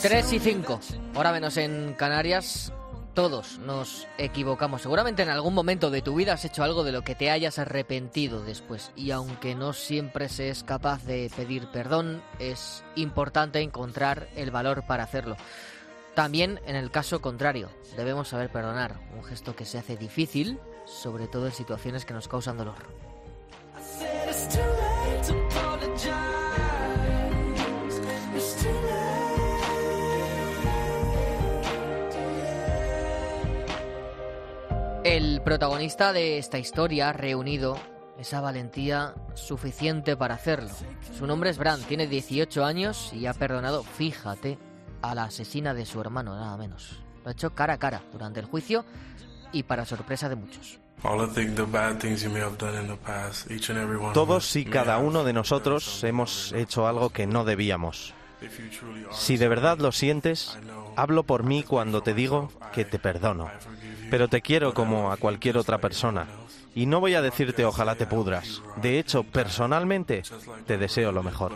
3:05, hora menos en Canarias. Todos nos equivocamos. Seguramente en algún momento de tu vida has hecho algo de lo que te hayas arrepentido después. Y aunque no siempre se es capaz de pedir perdón, es importante encontrar el valor para hacerlo. También en el caso contrario, debemos saber perdonar. Un gesto que se hace difícil, sobre todo en situaciones que nos causan dolor. El protagonista de esta historia ha reunido esa valentía suficiente para hacerlo. Su nombre es Bran, tiene 18 años y ha perdonado, fíjate, a la asesina de su hermano, nada menos. Lo ha hecho cara a cara durante el juicio y para sorpresa de muchos. Todos y cada uno de nosotros hemos hecho algo que no debíamos. Si de verdad lo sientes, hablo por mí cuando te digo que te perdono. Pero te quiero como a cualquier otra persona. Y no voy a decirte ojalá te pudras. De hecho, personalmente, te deseo lo mejor.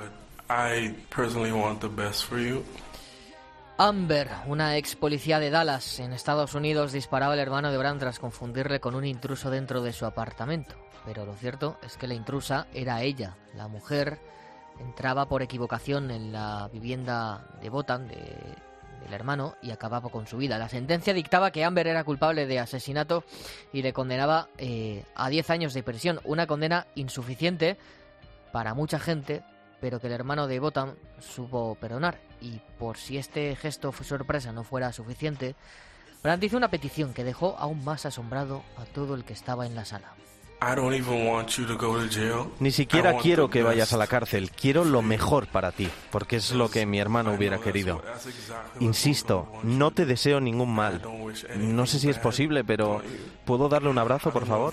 Amber, una ex policía de Dallas, en Estados Unidos, disparaba al hermano de Bran tras confundirle con un intruso dentro de su apartamento. Pero lo cierto es que la intrusa era ella. La mujer entraba por equivocación en la vivienda de Botan, del hermano, y acababa con su vida. La sentencia dictaba que Amber era culpable de asesinato y le condenaba a 10 años de prisión. Una condena insuficiente para mucha gente, pero que el hermano de Botan supo perdonar. Y por si este gesto fue sorpresa no fuera suficiente, Brandt hizo una petición que dejó aún más asombrado a todo el que estaba en la sala. Ni siquiera quiero que vayas a la cárcel. Quiero lo mejor para ti, porque es lo que mi hermano hubiera querido. Insisto, no te deseo ningún mal. No sé si es posible, pero ¿puedo darle un abrazo, por favor?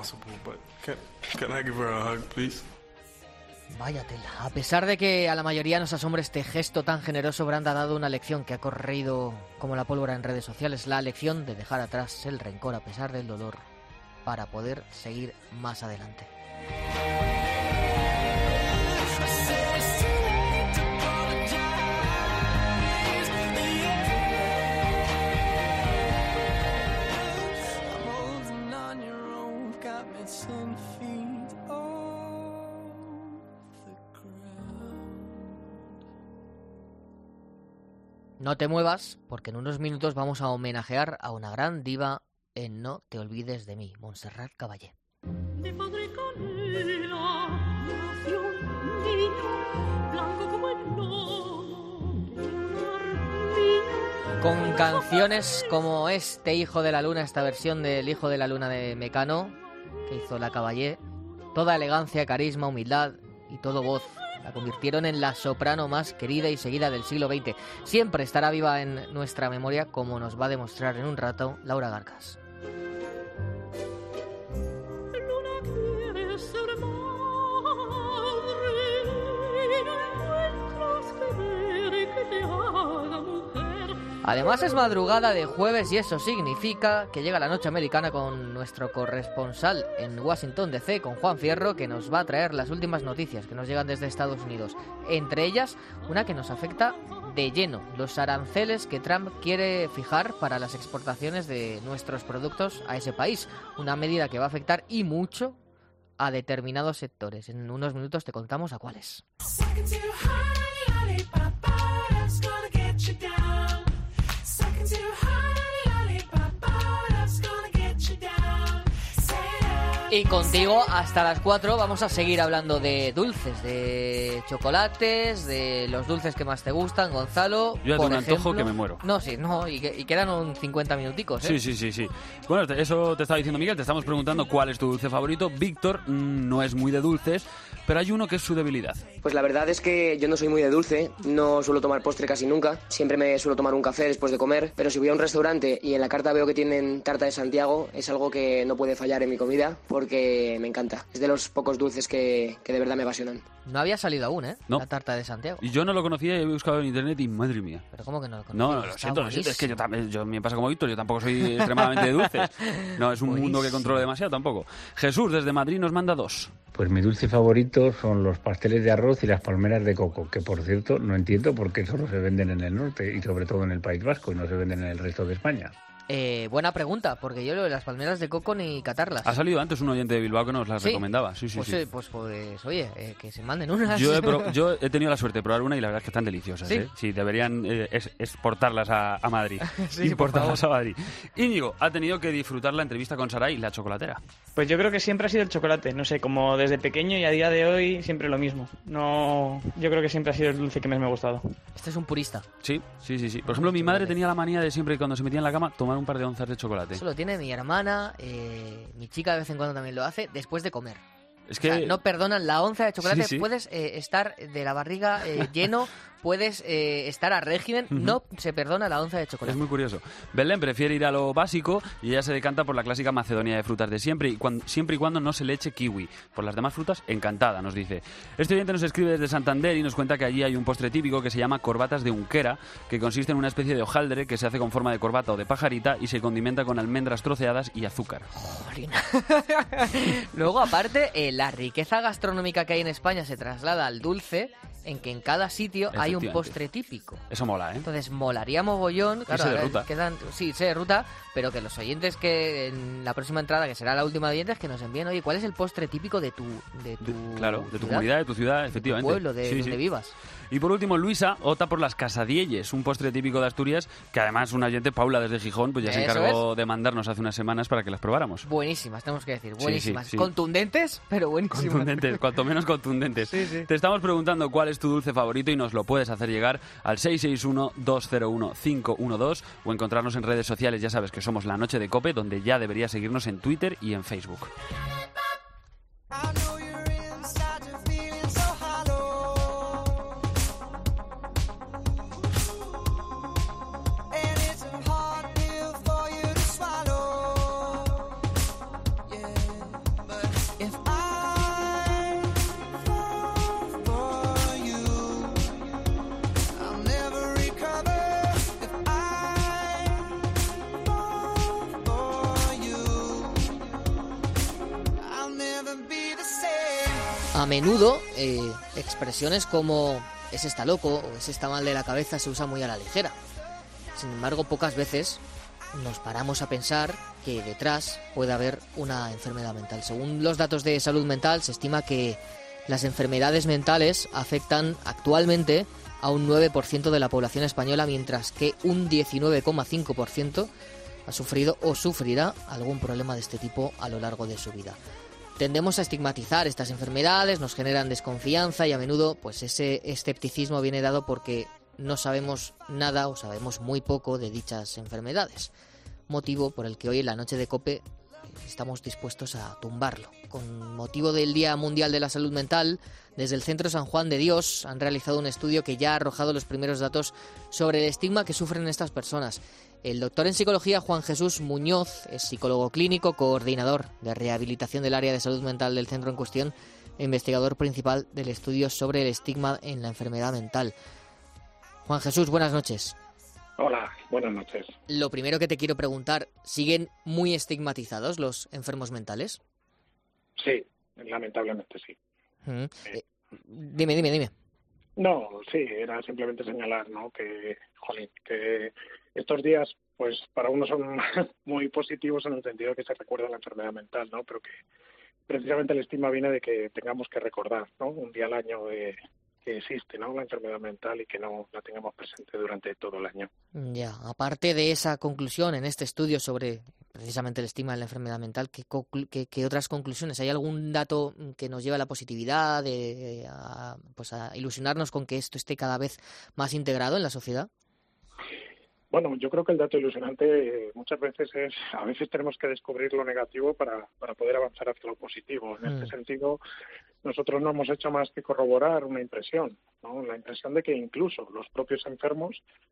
Vaya tela. A pesar de que a la mayoría nos asombra este gesto tan generoso, Brandt ha dado una lección que ha corrido como la pólvora en redes sociales. La lección de dejar atrás el rencor a pesar del dolor, para poder seguir más adelante. No te muevas, porque en unos minutos vamos a homenajear a una gran diva en No te olvides de mí, Montserrat Caballé. De padre canela nació un niño blanco como el lomo de Armina. Con canciones como este Hijo de la Luna, esta versión del Hijo de la Luna de Mecano, que hizo la Caballé, toda elegancia, carisma, humildad y todo voz. La convirtieron en la soprano más querida y seguida del siglo XX. Siempre estará viva en nuestra memoria, como nos va a demostrar en un rato Laura Garcas. Además es madrugada de jueves y eso significa que llega la noche americana con nuestro corresponsal en Washington DC, con Juan Fierro, que nos va a traer las últimas noticias que nos llegan desde Estados Unidos. Entre ellas, una que nos afecta de lleno, los aranceles que Trump quiere fijar para las exportaciones de nuestros productos a ese país. Una medida que va a afectar y mucho a determinados sectores. En unos minutos te contamos a cuáles. Y contigo hasta las 4 vamos a seguir hablando de dulces, de chocolates, de los dulces que más te gustan, Gonzalo. Yo ya tengo un antojo que me muero. No, sí, no, y quedan un 50 minuticos, ¿eh? Sí. Bueno, eso te estaba diciendo Miguel, te estamos preguntando cuál es tu dulce favorito. Víctor no es muy de dulces, pero hay uno que es su debilidad. Pues la verdad es que yo no soy muy de dulce, no suelo tomar postre casi nunca, siempre me suelo tomar un café después de comer, pero si voy a un restaurante y en la carta veo que tienen tarta de Santiago, es algo que no puede fallar en mi comida, porque me encanta. Es de los pocos dulces que de verdad me apasionan. No había salido aún, ¿eh? No. La tarta de Santiago. Y yo no lo conocía y he buscado en internet y madre mía. ¿Pero cómo que no lo conocías? No, lo siento, es que yo me pasa como Víctor, yo tampoco soy extremadamente de dulces. No, es un mundo que controlo demasiado tampoco. Jesús, desde Madrid, nos manda 2. Pues mi dulce favorito favorito son los pasteles de arroz y las palmeras de coco, que por cierto no entiendo por qué solo se venden en el norte y sobre todo en el País Vasco y no se venden en el resto de España. Buena pregunta, porque yo lo de las palmeras de coco ni catarlas. Ha salido antes un oyente de Bilbao que nos las recomendaba. Sí. Pues oye, que se manden unas. Yo he tenido la suerte de probar una y la verdad es que están deliciosas. ¿Sí? Sí, deberían exportarlas a Madrid. Sí, importarlas a Madrid. Íñigo ha tenido que disfrutar la entrevista con Saray, la chocolatera. Pues yo creo que siempre ha sido el chocolate, no sé, como desde pequeño y a día de hoy siempre lo mismo. No, yo creo que siempre ha sido el dulce que más me ha gustado. Este es un purista. Sí. Por ejemplo, mi madre tenía la manía de siempre cuando se metía en la cama tomar un par de onzas de chocolate. Eso lo tiene mi hermana, mi chica de vez en cuando también lo hace, después de comer. Es que... O sea, no perdonan la onza de chocolate, Sí. puedes estar de la barriga lleno, puedes estar a régimen, no se perdona la onza de chocolate. Es muy curioso. Belén prefiere ir a lo básico y ella se decanta por la clásica macedonia de frutas de siempre siempre y cuando no se le eche kiwi. Por las demás frutas, encantada, nos dice. Este oyente nos escribe desde Santander y nos cuenta que allí hay un postre típico que se llama corbatas de unquera, que consiste en una especie de hojaldre que se hace con forma de corbata o de pajarita y se condimenta con almendras troceadas y azúcar. Jolín. Luego, aparte, la riqueza gastronómica que hay en España se traslada al dulce, en que en cada sitio hay un postre típico. Eso mola, ¿eh? Entonces molaría mogollón, claro, Ese de ruta. Sí, sé de ruta, pero que los oyentes que en la próxima entrada, que será la última de oyentes, que nos envíen, oye, ¿cuál es el postre típico de tu Claro, de tu ciudad? comunidad, de tu ciudad, efectivamente. Tu pueblo, de donde vivas. Y por último, Luisa opta por las casadielles, un postre típico de Asturias, que además un oyente, Paula, desde Gijón, pues ya se encargó de mandarnos hace unas semanas para que las probáramos. Buenísimas, tenemos que decir, buenísimas. Sí. Contundentes, pero buenísimas. Contundentes, cuanto menos contundentes. Sí. Te estamos preguntando cuál es tu dulce favorito y nos lo puedes hacer llegar al 661-201-512 o encontrarnos en redes sociales. Ya sabes que somos La Noche de Cope, donde ya deberías seguirnos en Twitter y en Facebook. A menudo, expresiones como ese está loco o ese está mal de la cabeza se usa muy a la ligera. Sin embargo, pocas veces nos paramos a pensar que detrás puede haber una enfermedad mental. Según los datos de salud mental, se estima que las enfermedades mentales afectan actualmente a un 9% de la población española, mientras que un 19,5% ha sufrido o sufrirá algún problema de este tipo a lo largo de su vida. Tendemos a estigmatizar estas enfermedades, nos generan desconfianza y a menudo pues ese escepticismo viene dado porque no sabemos nada o sabemos muy poco de dichas enfermedades. Motivo por el que hoy en la Noche de Cope estamos dispuestos a tumbarlo. Con motivo del Día Mundial de la Salud Mental, desde el Centro San Juan de Dios han realizado un estudio que ya ha arrojado los primeros datos sobre el estigma que sufren estas personas. El doctor en psicología Juan Jesús Muñoz es psicólogo clínico, coordinador de rehabilitación del área de salud mental del centro en cuestión e investigador principal del estudio sobre el estigma en la enfermedad mental. Juan Jesús, buenas noches. Hola, buenas noches. Lo primero que te quiero preguntar, ¿siguen muy estigmatizados los enfermos mentales? Sí, lamentablemente sí. Dime. No, sí, era simplemente señalar, ¿no? Que estos días, pues para unos son muy positivos en el sentido que se recuerda la enfermedad mental, ¿no? Pero que precisamente el estigma viene de que tengamos que recordar, ¿no? Un día al año que existe, ¿no? La enfermedad mental y que no la tengamos presente durante todo el año. Ya, aparte de esa conclusión en este estudio sobre precisamente el estigma de la enfermedad mental, ¿qué otras conclusiones? ¿Hay algún dato que nos lleve a la positividad, a ilusionarnos con que esto esté cada vez más integrado en la sociedad? Bueno, yo creo que el dato ilusionante muchas veces a veces tenemos que descubrir lo negativo para poder avanzar hacia lo positivo. En este sentido, nosotros no hemos hecho más que corroborar una impresión, ¿no? La impresión de que incluso los propios enfermos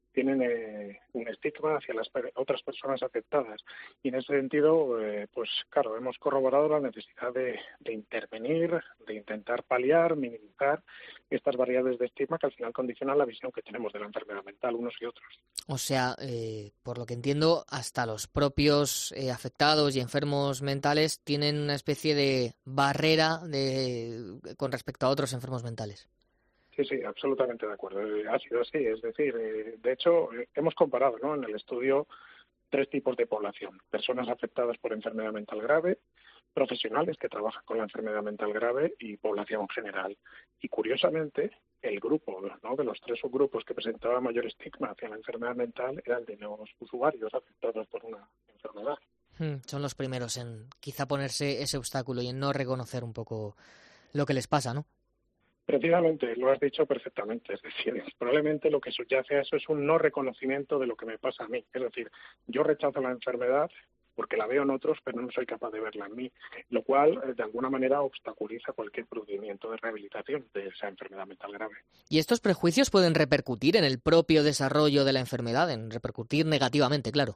tienen un estigma hacia las otras personas afectadas. Y en ese sentido, pues claro, hemos corroborado la necesidad de intervenir, de intentar paliar, minimizar estas variables de estigma que al final condicionan la visión que tenemos de la enfermedad mental unos y otros. O sea, por lo que entiendo, hasta los propios afectados y enfermos mentales tienen una especie de barrera con respecto a otros enfermos mentales. Sí, absolutamente de acuerdo. Ha sido así. Es decir, de hecho, hemos comparado, ¿no?, en el estudio 3 tipos de población. Personas afectadas por enfermedad mental grave, profesionales que trabajan con la enfermedad mental grave y población general. Y curiosamente, el grupo, ¿no?, de los 3 subgrupos que presentaba mayor estigma hacia la enfermedad mental eran de los usuarios afectados por una enfermedad. Son los primeros en quizá ponerse ese obstáculo y en no reconocer un poco lo que les pasa, ¿no? Precisamente, lo has dicho perfectamente. Es decir, probablemente lo que subyace a eso es un no reconocimiento de lo que me pasa a mí. Es decir, yo rechazo la enfermedad porque la veo en otros, pero no soy capaz de verla en mí, lo cual, de alguna manera, obstaculiza cualquier procedimiento de rehabilitación de esa enfermedad mental grave. ¿Y estos prejuicios pueden repercutir en el propio desarrollo de la enfermedad, en repercutir negativamente, claro?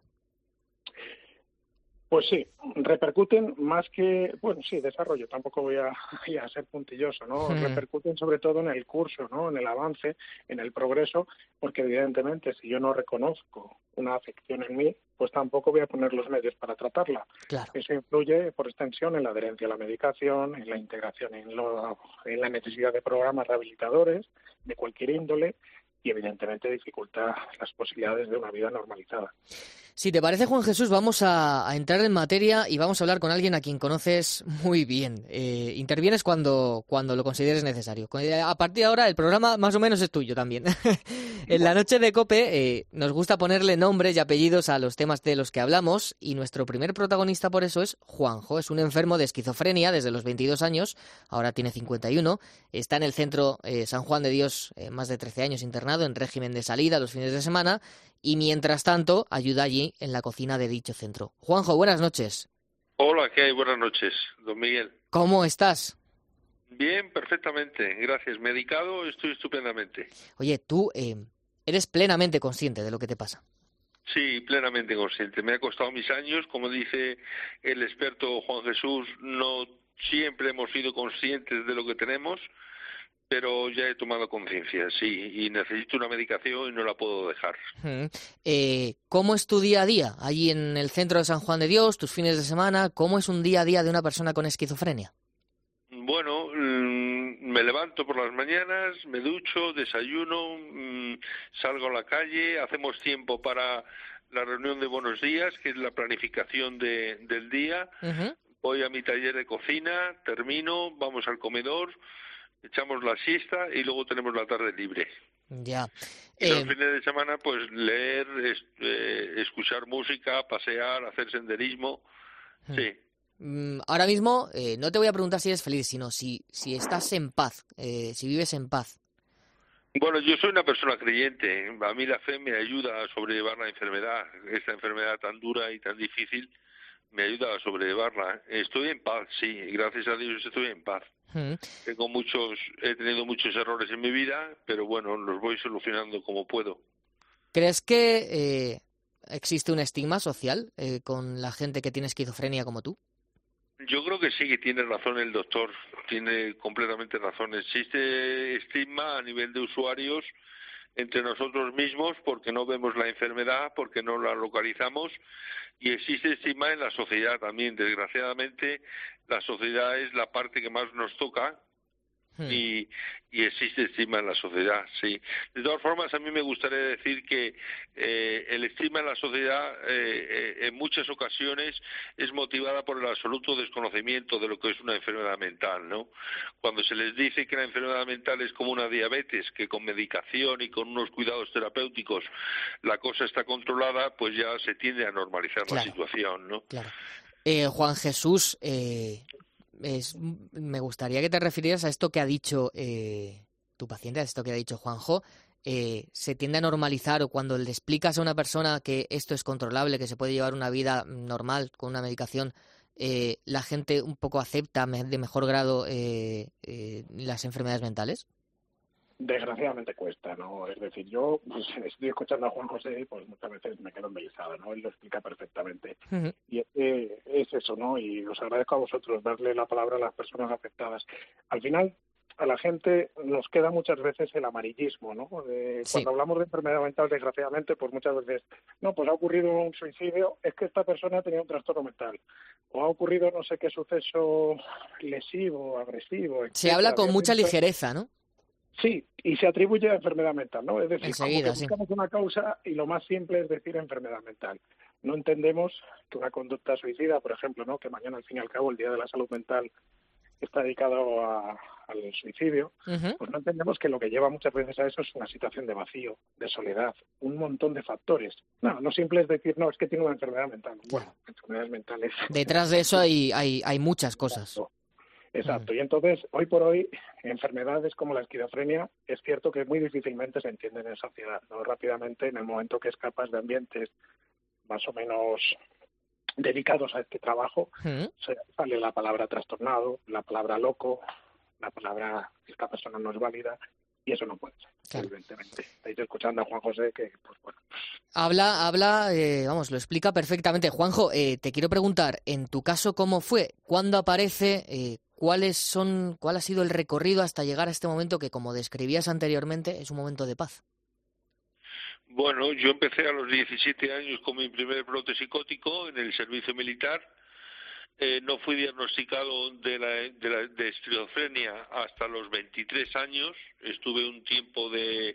Pues sí, repercuten más que, bueno, sí, desarrollo, tampoco voy a ser puntilloso, ¿no? Repercuten sobre todo en el curso, ¿no?, en el avance, en el progreso, porque evidentemente si yo no reconozco una afección en mí, pues tampoco voy a poner los medios para tratarla. Claro. Eso influye, por extensión, en la adherencia a la medicación, en la integración, en la necesidad de programas rehabilitadores de cualquier índole y, evidentemente, dificulta las posibilidades de una vida normalizada. Si te parece, Juan Jesús, vamos a entrar en materia y vamos a hablar con alguien a quien conoces muy bien. Intervienes cuando lo consideres necesario. A partir de ahora el programa más o menos es tuyo también. En la noche de COPE nos gusta ponerle nombres y apellidos a los temas de los que hablamos y nuestro primer protagonista por eso es Juanjo. Es un enfermo de esquizofrenia desde los 22 años, ahora tiene 51. Está en el centro San Juan de Dios, más de 13 años internado en régimen de salida los fines de semana y mientras tanto ayuda allí en la cocina de dicho centro. Juanjo, buenas noches. Hola, ¿qué hay? Buenas noches, don Miguel. ¿Cómo estás? Bien, perfectamente, gracias. Medicado, estoy estupendamente. Oye, tú eres plenamente consciente de lo que te pasa. Sí, plenamente consciente. Me ha costado mis años, como dice el experto Juan Jesús, no siempre hemos sido conscientes de lo que tenemos, pero ya he tomado conciencia, sí, y necesito una medicación y no la puedo dejar. ¿Cómo es tu día a día allí en el centro de San Juan de Dios, tus fines de semana? ¿Cómo es un día a día de una persona con esquizofrenia? Bueno, me levanto por las mañanas, me ducho, desayuno, salgo a la calle, hacemos tiempo para la reunión de buenos días, que es la planificación del día. Uh-huh. Voy a mi taller de cocina, termino, vamos al comedor, echamos la siesta y luego tenemos la tarde libre. Ya. Y los fines de semana, pues leer, escuchar música, pasear, hacer senderismo. Sí. Ahora mismo no te voy a preguntar si eres feliz, sino si estás en paz, si vives en paz. Bueno, yo soy una persona creyente. A mí la fe me ayuda a sobrellevar la enfermedad, esta enfermedad tan dura y tan difícil, me ayuda a sobrellevarla. Estoy en paz, sí, gracias a Dios estoy en paz. He tenido muchos errores en mi vida, pero bueno, los voy solucionando como puedo. ¿Crees que existe un estigma social con la gente que tiene esquizofrenia como tú? Yo creo que sí, que tiene razón el doctor, tiene completamente razón. Existe estigma a nivel de usuarios entre nosotros mismos porque no vemos la enfermedad, porque no la localizamos, y existe estigma en la sociedad también. Desgraciadamente, la sociedad es la parte que más nos toca y existe estigma en la sociedad, sí. De todas formas, a mí me gustaría decir que el estigma en la sociedad en muchas ocasiones es motivada por el absoluto desconocimiento de lo que es una enfermedad mental, ¿no? Cuando se les dice que la enfermedad mental es como una diabetes, que con medicación y con unos cuidados terapéuticos la cosa está controlada, pues ya se tiende a normalizar la situación, ¿no? Claro. Juan Jesús, me gustaría que te refirieras a esto que ha dicho tu paciente, a esto que ha dicho Juanjo. Se tiende a normalizar, o cuando le explicas a una persona que esto es controlable, que se puede llevar una vida normal con una medicación, la gente un poco acepta de mejor grado las enfermedades mentales. desgraciadamente cuesta, ¿no? Es decir, yo pues, estoy escuchando a Juan José, pues muchas veces me quedo embelesado, ¿no? Él lo explica perfectamente. Ujú. Y es eso, ¿no? Y os agradezco a vosotros darle la palabra a las personas afectadas. Al final, a la gente nos queda muchas veces el amarillismo, ¿no? Sí. Cuando hablamos de enfermedad mental, desgraciadamente, pues muchas veces, no, pues ha ocurrido un suicidio, es que esta persona tenía un trastorno mental. O ha ocurrido no sé qué suceso lesivo, agresivo, Se etcétera, habla con mucha violento. ligereza, ¿no? Sí, y se atribuye a enfermedad mental, ¿no? Es decir, Enseguida, como que sí. buscamos una causa y lo más simple es decir enfermedad mental. No entendemos que una conducta suicida, por ejemplo, ¿no? Que mañana, al fin y al cabo, el Día de la Salud Mental está dedicado al suicidio, Ujú. pues no entendemos que lo que lleva muchas veces a eso es una situación de vacío, de soledad, un montón de factores. No simple es decir, no, es que tiene una enfermedad mental. Bueno, enfermedades mentales. Detrás de eso hay muchas cosas. Exacto. Y entonces, hoy por hoy, enfermedades como la esquizofrenia, es cierto que muy difícilmente se entienden en sociedad, ¿no? Rápidamente, en el momento que escapas de ambientes más o menos dedicados a este trabajo, Ujú. sale la palabra trastornado, la palabra loco, la palabra esta persona no es válida, y eso no puede ser, Claro. evidentemente. Estáis escuchando a Juan José que, pues bueno, Habla, vamos, lo explica perfectamente. Juanjo, te quiero preguntar, en tu caso, ¿cómo fue? ¿Cuándo aparece? ¿Cuál ha sido el recorrido hasta llegar a este momento que, como describías anteriormente, es un momento de paz? Bueno, yo empecé a los 17 años con mi primer brote psicótico en el servicio militar. No fui diagnosticado de esquizofrenia hasta los 23 años. Estuve un tiempo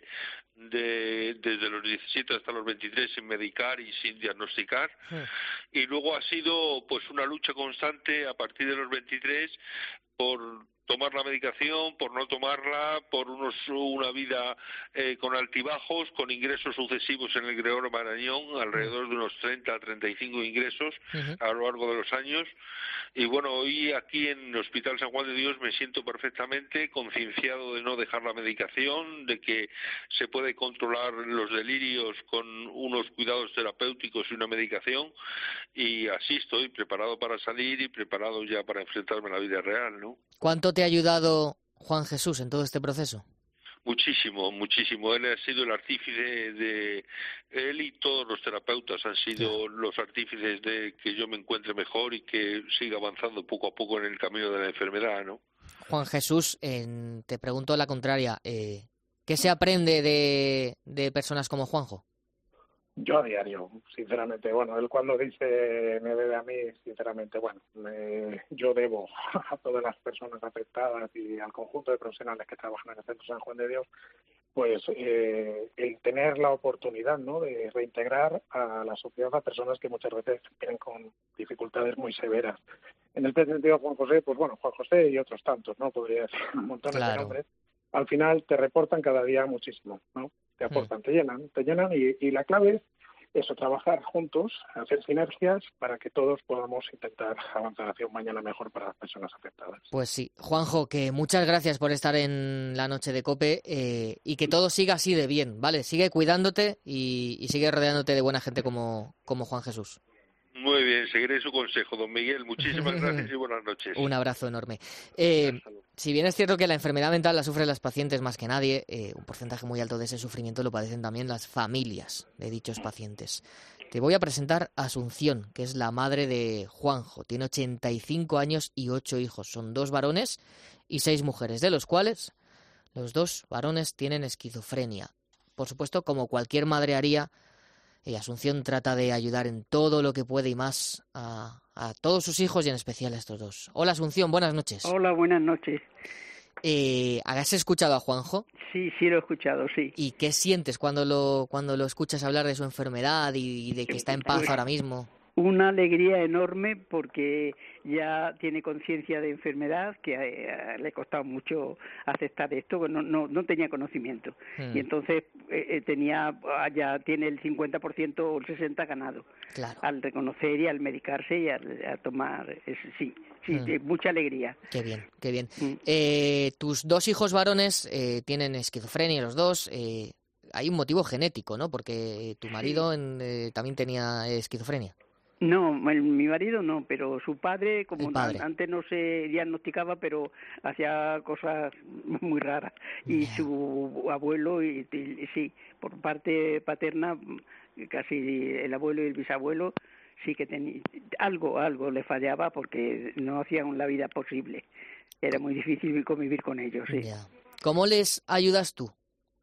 desde los 17 hasta los 23 sin medicar y sin diagnosticar. Y luego ha sido pues una lucha constante a partir de los 23 por tomar la medicación, por no tomarla, por una vida con altibajos, con ingresos sucesivos en el Gregorio Marañón, alrededor de unos 30 a 35 ingresos a lo largo de los años. Y bueno, hoy aquí en el Hospital San Juan de Dios me siento perfectamente concienciado de no dejar la medicación, de que se puede controlar los delirios con unos cuidados terapéuticos y una medicación, y así estoy preparado para salir y preparado ya para enfrentarme a la vida real, ¿no? ¿Cuánto te ha ayudado Juan Jesús en todo este proceso? Muchísimo, muchísimo. Él ha sido el artífice de... Él y todos los terapeutas han sido los artífices de que yo me encuentre mejor y que siga avanzando poco a poco en el camino de la enfermedad, ¿no? Juan Jesús, te pregunto la contraria. ¿Qué se aprende de personas como Juanjo? yo a diario, sinceramente. Bueno, él cuando dice me debe a mí, sinceramente, bueno, yo debo a todas las personas afectadas y al conjunto de profesionales que trabajan en el Centro San Juan de Dios, pues el tener la oportunidad, ¿no?, de reintegrar a la sociedad a personas que muchas veces tienen con dificultades muy severas. En el sentido, Juan José, pues bueno, Juan José y otros tantos, ¿no?, podría decir montones de nombres, al final te reportan cada día muchísimo, ¿no? Te aportan, te llenan y la clave es eso, trabajar juntos, hacer sinergias para que todos podamos intentar avanzar hacia un mañana mejor para las personas afectadas. Pues sí. Juanjo, que muchas gracias por estar en la noche de COPE y que todo siga así de bien, ¿vale? Sigue cuidándote y sigue rodeándote de buena gente como Juan Jesús. Muy bien, seguiré su consejo, don Miguel. Muchísimas gracias y buenas noches. Un abrazo enorme. Si bien es cierto que la enfermedad mental la sufren las pacientes más que nadie, un porcentaje muy alto de ese sufrimiento lo padecen también las familias de dichos pacientes. Te voy a presentar a Asunción, que es la madre de Juanjo. Tiene 85 años y 8 hijos. Son 2 varones y 6 mujeres, de los cuales los 2 varones tienen esquizofrenia. Por supuesto, como cualquier madre haría, Asunción trata de ayudar en todo lo que puede y más a todos sus hijos y en especial a estos 2. Hola Asunción, buenas noches. Hola, buenas noches. ¿Has escuchado a Juanjo? Sí, lo he escuchado, sí. ¿Y qué sientes cuando lo escuchas hablar de su enfermedad y de que está en paz ahora mismo? Una alegría enorme porque ya tiene conciencia de enfermedad, que le ha costado mucho aceptar esto, no tenía conocimiento. Y entonces ya tiene el 50% o el 60% ganado. Claro. Al reconocer y al medicarse y a tomar, mucha alegría. Qué bien, qué bien. Tus 2 hijos varones tienen esquizofrenia, los 2. Hay un motivo genético, ¿no? Porque tu marido también tenía esquizofrenia. No, mi marido no, pero su padre, como padre. antes no se diagnosticaba, pero hacía cosas muy raras. Y su abuelo, y sí, por parte paterna, casi el abuelo y el bisabuelo, sí que tenía algo le fallaba porque no hacían la vida posible. Era muy difícil convivir con ellos, sí. Ya. ¿Cómo les ayudas tú?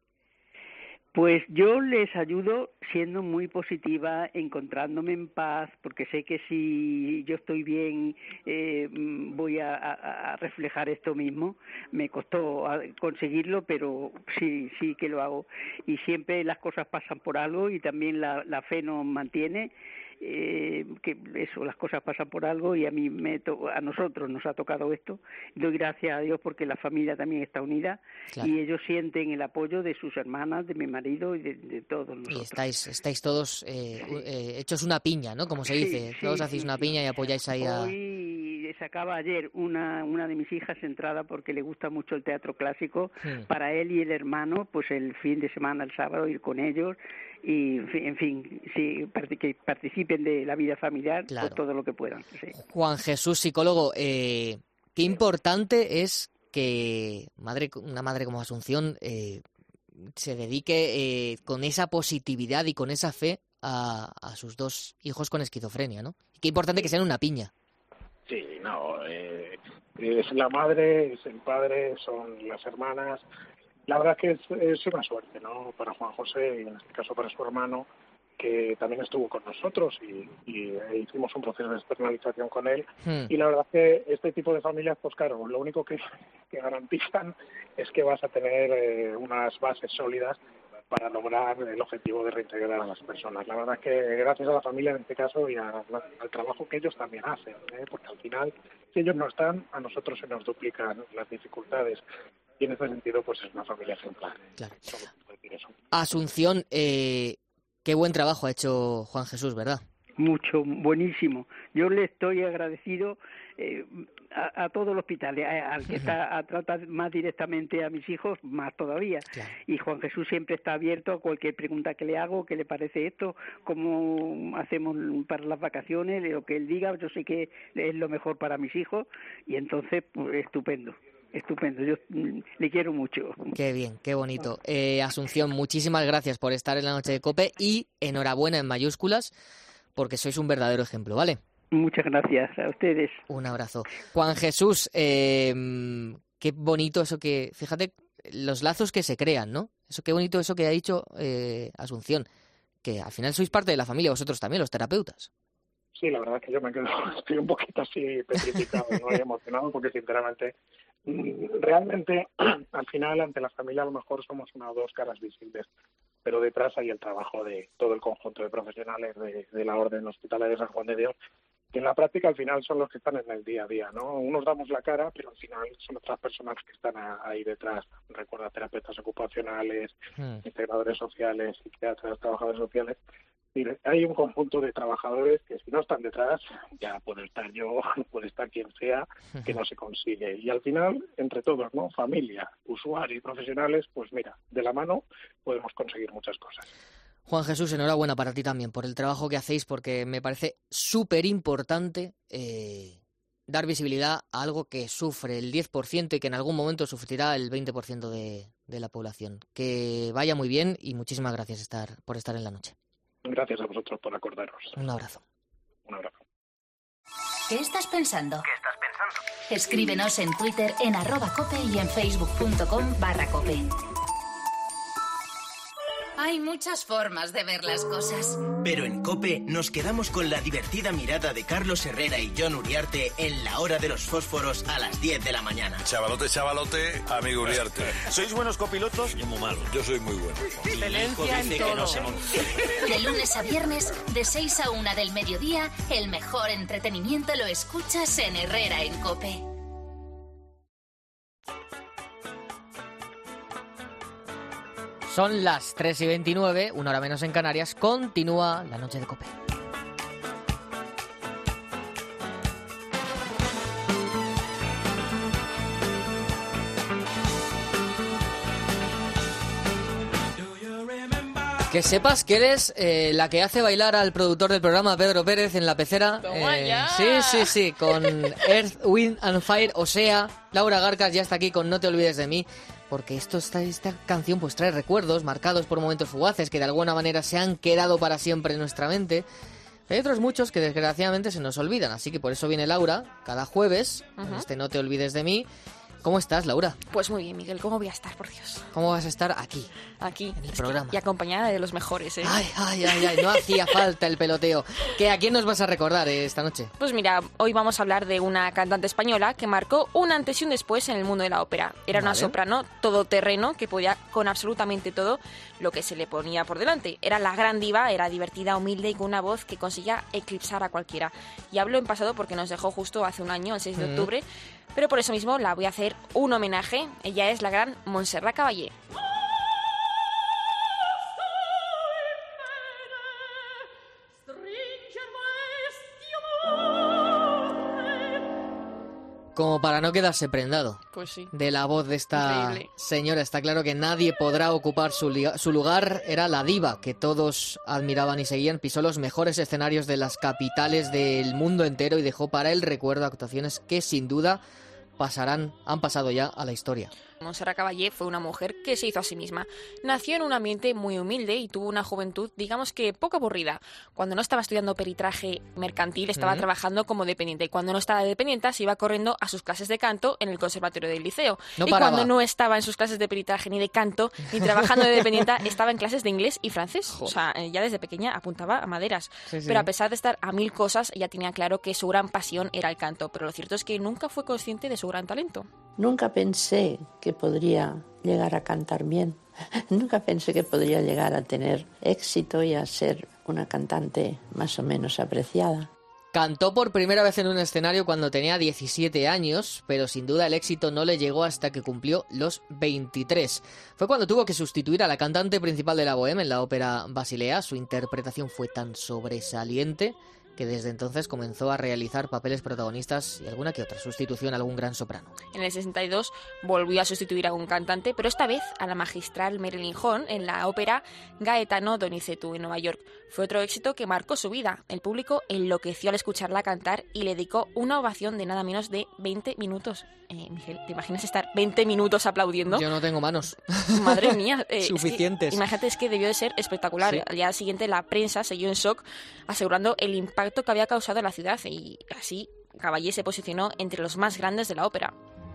Pues yo les ayudo siendo muy positiva, encontrándome en paz, porque sé que si yo estoy bien voy a reflejar esto mismo. Me costó conseguirlo, pero sí que lo hago. Y siempre las cosas pasan por algo y también la fe nos mantiene. Que eso, las cosas pasan por algo y a nosotros nos ha tocado esto. Doy gracias a Dios porque la familia también está unida, claro. Y ellos sienten el apoyo de sus hermanas, de mi marido y de todos nosotros. Y estáis todos hechos una piña, ¿no? Como se dice, todos hacéis una piña y apoyáis ahí a... Hoy sacaba ayer una de mis hijas entrada porque le gusta mucho el teatro clásico, para él y el hermano, pues el fin de semana, el sábado, ir con ellos y en fin, sí, que participen de la vida familiar, claro. Pues todo lo que puedan. Sí. Juan Jesús, psicólogo, qué importante es que una madre como Asunción se dedique con esa positividad y con esa fe a sus dos hijos con esquizofrenia, ¿no? Qué importante que sean una piña. Sí, no, es la madre, es el padre, son las hermanas. La verdad es que es una suerte, ¿no? Para Juan José y en este caso para su hermano, que también estuvo con nosotros y hicimos un proceso de externalización con él. Y la verdad es que este tipo de familias, pues claro, lo único que garantizan es que vas a tener unas bases sólidas para lograr el objetivo de reintegrar a las personas. La verdad es que gracias a la familia en este caso y al trabajo que ellos también hacen, porque al final, si ellos no están, a nosotros se nos duplican las dificultades. Y en ese sentido, pues es una familia ejemplar. Claro. Asunción, qué buen trabajo ha hecho Juan Jesús, ¿verdad? Mucho, buenísimo. Yo le estoy agradecido a todo el hospital, al que trata más directamente a mis hijos, más todavía. Claro. Y Juan Jesús siempre está abierto a cualquier pregunta que le hago, qué le parece esto, cómo hacemos para las vacaciones, lo que él diga, yo sé que es lo mejor para mis hijos y entonces, pues, estupendo, yo le quiero mucho. Qué bien, qué bonito. Asunción, muchísimas gracias por estar en la Noche de COPE y enhorabuena en mayúsculas porque sois un verdadero ejemplo, ¿vale? Muchas gracias a ustedes. Un abrazo. Juan Jesús, qué bonito eso que... Fíjate, los lazos que se crean, ¿no? Qué bonito eso que ha dicho Asunción, que al final sois parte de la familia, vosotros también, los terapeutas. Sí, la verdad es que yo estoy un poquito así petrificado, ¿no? Y emocionado porque sinceramente, realmente, al final, ante la familia a lo mejor somos una o dos caras visibles, pero detrás hay el trabajo de todo el conjunto de profesionales de la Orden Hospitalaria de San Juan de Dios, que en la práctica al final son los que están en el día a día, ¿no? Unos damos la cara, pero al final son otras personas que están ahí detrás. Recuerda, terapeutas ocupacionales, integradores sociales, psiquiatras, trabajadores sociales. Hay un conjunto de trabajadores que si no están detrás, ya puede estar yo, puede estar quien sea, que no se consigue. Y al final, entre todos, ¿no? Familia, usuarios y profesionales, pues mira, de la mano podemos conseguir muchas cosas. Juan Jesús, enhorabuena para ti también por el trabajo que hacéis, porque me parece súper importante dar visibilidad a algo que sufre el 10% y que en algún momento sufrirá el 20% de la población. Que vaya muy bien y muchísimas gracias por estar en la noche. Gracias a vosotros por acordaros. Un abrazo. Un abrazo. ¿Qué estás pensando? Escríbenos en Twitter en @cope y en facebook.com/cope. Hay muchas formas de ver las cosas. Pero en COPE nos quedamos con la divertida mirada de Carlos Herrera y Jon Uriarte en La Hora de los Fósforos a las 10 de la mañana. Chavalote, amigo Uriarte. ¿Sois buenos copilotos? Yo muy malo. Yo soy muy bueno. Excelencia en todo. De lunes a viernes, de 6 a 1 del mediodía, el mejor entretenimiento lo escuchas en Herrera en COPE. Son las 3:29, una hora menos en Canarias. Continúa la Noche de COPE. Que sepas que eres la que hace bailar al productor del programa, Pedro Pérez, en la pecera. Sí, con Earth, Wind and Fire. O sea, Laura Garcas ya está aquí con No te olvides de mí. Porque esta canción pues trae recuerdos marcados por momentos fugaces que de alguna manera se han quedado para siempre en nuestra mente. Hay otros muchos que desgraciadamente se nos olvidan. Así que por eso viene Laura cada jueves, en este No te olvides de mí. ¿Cómo estás, Laura? Pues muy bien, Miguel. ¿Cómo voy a estar, por Dios? ¿Cómo vas a estar aquí? Aquí, en el programa. Y acompañada de los mejores, ¿eh? Ay, no hacía falta el peloteo. ¿A quién nos vas a recordar esta noche? Pues mira, hoy vamos a hablar de una cantante española que marcó un antes y un después en el mundo de la ópera. Era una soprano todoterreno que podía con absolutamente todo lo que se le ponía por delante. Era la gran diva, era divertida, humilde y con una voz que conseguía eclipsar a cualquiera. Y hablo en pasado porque nos dejó justo hace un año, el 6 de octubre, pero por eso mismo la voy a hacer un homenaje. Ella es la gran Montserrat Caballé. Como para no quedarse prendado pues sí. de la voz de esta Increíble. señora. Está claro que nadie podrá ocupar su lugar. Era la diva que todos admiraban y seguían. Pisó los mejores escenarios de las capitales del mundo entero y dejó para el recuerdo actuaciones que sin duda han pasado ya a la historia. Montserrat Caballé fue una mujer que se hizo a sí misma. Nació en un ambiente muy humilde y tuvo una juventud, digamos que poco aburrida. Cuando no estaba estudiando peritraje mercantil, estaba trabajando como dependiente. Y cuando no estaba de dependiente, se iba corriendo a sus clases de canto en el Conservatorio del Liceo. Y cuando no estaba en sus clases de peritraje ni de canto, ni trabajando de dependiente, estaba en clases de inglés y francés. O sea, ya desde pequeña apuntaba a maderas. Sí. Pero a pesar de estar a mil cosas, ella tenía claro que su gran pasión era el canto. Pero lo cierto es que nunca fue consciente de su gran talento. Nunca pensé que podría llegar a cantar bien. Nunca pensé que podría llegar a tener éxito y a ser una cantante más o menos apreciada. Cantó por primera vez en un escenario cuando tenía 17 años, pero sin duda el éxito no le llegó hasta que cumplió los 23. Fue cuando tuvo que sustituir a la cantante principal de la Bohème en la ópera Basilea. Su interpretación fue tan sobresaliente que desde entonces comenzó a realizar papeles protagonistas y alguna que otra sustitución a algún gran soprano. En el 62 volvió a sustituir a un cantante, pero esta vez a la magistral Marilyn Horne en la ópera Gaetano Donizetti en Nueva York. Fue otro éxito que marcó su vida. El público enloqueció al escucharla cantar y le dedicó una ovación de nada menos de 20 minutos. Miguel, ¿te imaginas estar 20 minutos aplaudiendo? Yo no tengo manos. Madre mía. Suficientes. Imagínate, es que debió de ser espectacular. Sí. Al día siguiente la prensa siguió en shock, asegurando el impacto que había causado en la ciudad, y así Caballé se posicionó entre los más grandes de la ópera.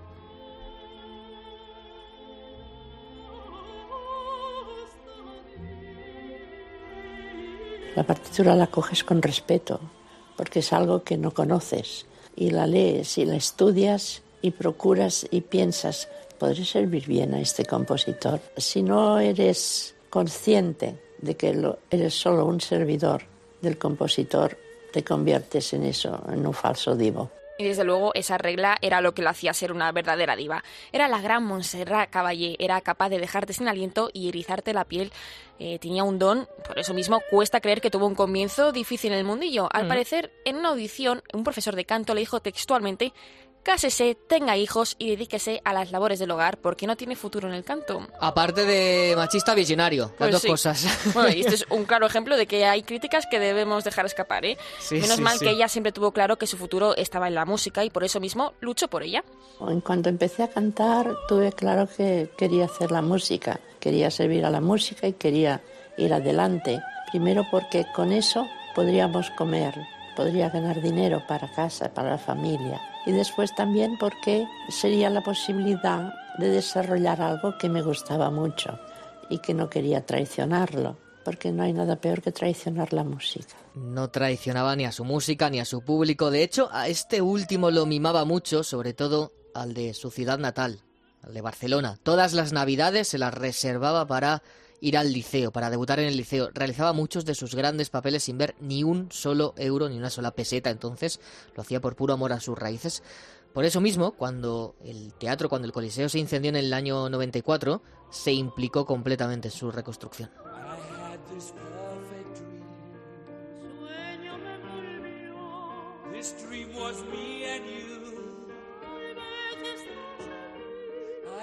La partitura la coges con respeto, porque es algo que no conoces, y la lees y la estudias y procuras y piensas, ¿podré servir bien a este compositor? Si no eres consciente de que eres solo un servidor del compositor, te conviertes en eso, en un falso divo. Y desde luego esa regla era lo que la hacía ser una verdadera diva. Era la gran Montserrat Caballé, era capaz de dejarte sin aliento y erizarte la piel. Tenía un don, por eso mismo cuesta creer que tuvo un comienzo difícil en el mundillo. Al parecer, en una audición, un profesor de canto le dijo textualmente: cásese, tenga hijos y dedíquese a las labores del hogar porque no tiene futuro en el canto. Aparte de machista visionario, las dos cosas. Bueno, y este es un claro ejemplo de que hay críticas que debemos dejar escapar, ¿eh? Sí, Menos mal sí. que ella siempre tuvo claro que su futuro estaba en la música y por eso mismo luchó por ella. En cuanto empecé a cantar, tuve claro que quería hacer la música. Quería servir a la música y quería ir adelante. Primero porque con eso podríamos comer, podría ganar dinero para casa, para la familia. Y después también porque sería la posibilidad de desarrollar algo que me gustaba mucho y que no quería traicionarlo, porque no hay nada peor que traicionar la música. No traicionaba ni a su música ni a su público. De hecho, a este último lo mimaba mucho, sobre todo al de su ciudad natal, al de Barcelona. Todas las navidades se las reservaba para ir al liceo, para debutar en el liceo. Realizaba muchos de sus grandes papeles sin ver ni un solo euro, ni una sola peseta. Entonces lo hacía por puro amor a sus raíces. Por eso mismo, cuando el Coliseo se incendió en el año 94, se implicó completamente en su reconstrucción.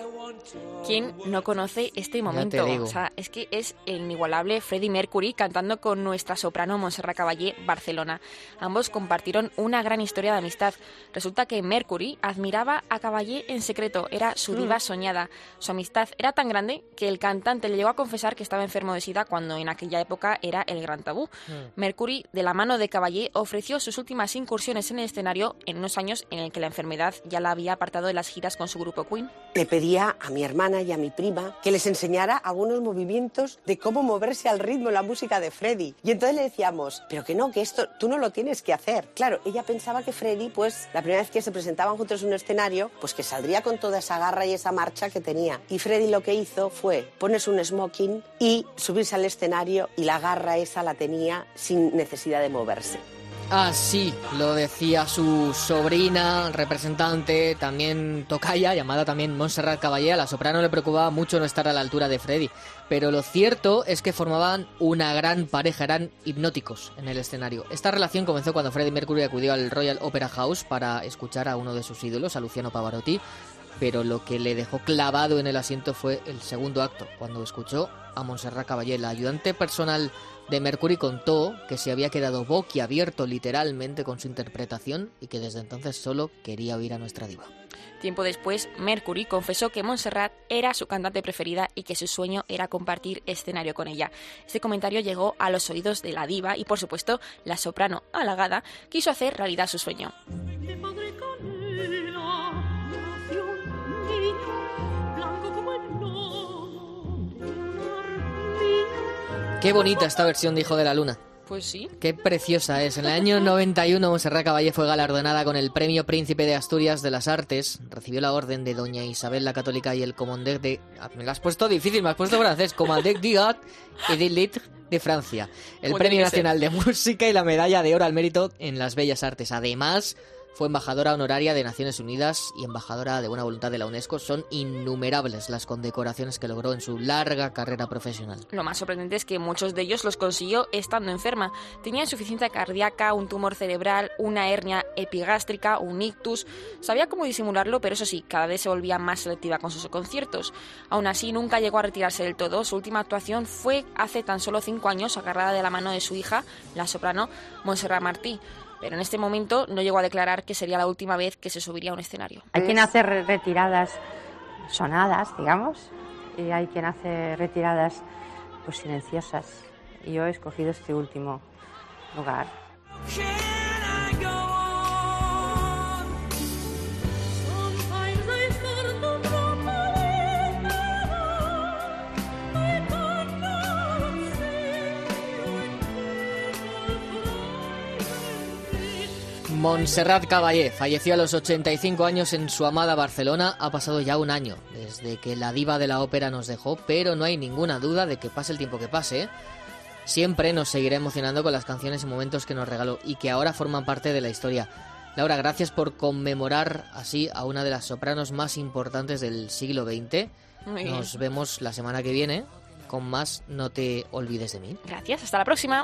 ¿Quién no conoce este momento? O sea, es que es el inigualable Freddie Mercury cantando con nuestra soprano Montserrat Caballé, Barcelona. Ambos compartieron una gran historia de amistad. Resulta que Mercury admiraba a Caballé en secreto, era su diva soñada. Su amistad era tan grande que el cantante le llegó a confesar que estaba enfermo de SIDA cuando en aquella época era el gran tabú. Mercury, de la mano de Caballé, ofreció sus últimas incursiones en el escenario en unos años en el que la enfermedad ya la había apartado de las giras con su grupo Queen. Le pedía a mi hermana y a mi prima que les enseñara algunos movimientos de cómo moverse al ritmo en la música de Freddie. Y entonces le decíamos, pero que no, que esto tú no lo tienes que hacer. Claro, ella pensaba que Freddie, pues, la primera vez que se presentaban juntos en un escenario, pues que saldría con toda esa garra y esa marcha que tenía. Y Freddie lo que hizo fue ponerse un smoking y subirse al escenario, y la garra esa la tenía sin necesidad de moverse. Así lo decía su sobrina, representante, también tocaya, llamada también Montserrat Caballé. A la soprano le preocupaba mucho no estar a la altura de Freddie, pero lo cierto es que formaban una gran pareja, eran hipnóticos en el escenario. Esta relación comenzó cuando Freddie Mercury acudió al Royal Opera House para escuchar a uno de sus ídolos, a Luciano Pavarotti, pero lo que le dejó clavado en el asiento fue el segundo acto, cuando escuchó a Montserrat Caballé. La ayudante personal de Mercury contó que se había quedado boquiabierto literalmente con su interpretación y que desde entonces solo quería oír a nuestra diva. Tiempo después, Mercury confesó que Montserrat era su cantante preferida y que su sueño era compartir escenario con ella. Este comentario llegó a los oídos de la diva y, por supuesto, la soprano, halagada, quiso hacer realidad su sueño. Qué bonita esta versión de Hijo de la Luna. Pues sí. Qué preciosa es. En el año 91 Montserrat Caballé fue galardonada con el Premio Príncipe de Asturias de las Artes. Recibió la orden de Doña Isabel la Católica y el Commandeur de... Me lo has puesto difícil, me has puesto francés. Commandeur du Art et des Lettres de Francia. El Premio Nacional de Música y la Medalla de Oro al Mérito en las Bellas Artes. Además, fue embajadora honoraria de Naciones Unidas y embajadora de Buena Voluntad de la UNESCO. Son innumerables las condecoraciones que logró en su larga carrera profesional. Lo más sorprendente es que muchos de ellos los consiguió estando enferma. Tenía insuficiencia cardíaca, un tumor cerebral, una hernia epigástrica, un ictus. Sabía cómo disimularlo, pero eso sí, cada vez se volvía más selectiva con sus conciertos. Aún así, nunca llegó a retirarse del todo. Su última actuación fue hace tan solo 5 años, agarrada de la mano de su hija, la soprano Montserrat Martí. Pero en este momento no llegó a declarar que sería la última vez que se subiría a un escenario. Hay quien hace retiradas sonadas, digamos, y hay quien hace retiradas pues silenciosas. Y yo he escogido este último lugar. Montserrat Caballé falleció a los 85 años en su amada Barcelona. Ha pasado ya un año desde que la diva de la ópera nos dejó, pero no hay ninguna duda de que pase el tiempo que pase, siempre nos seguirá emocionando con las canciones y momentos que nos regaló y que ahora forman parte de la historia. Laura, gracias por conmemorar así a una de las sopranos más importantes del siglo XX. Nos vemos la semana que viene con más No te olvides de mí. Gracias, hasta la próxima.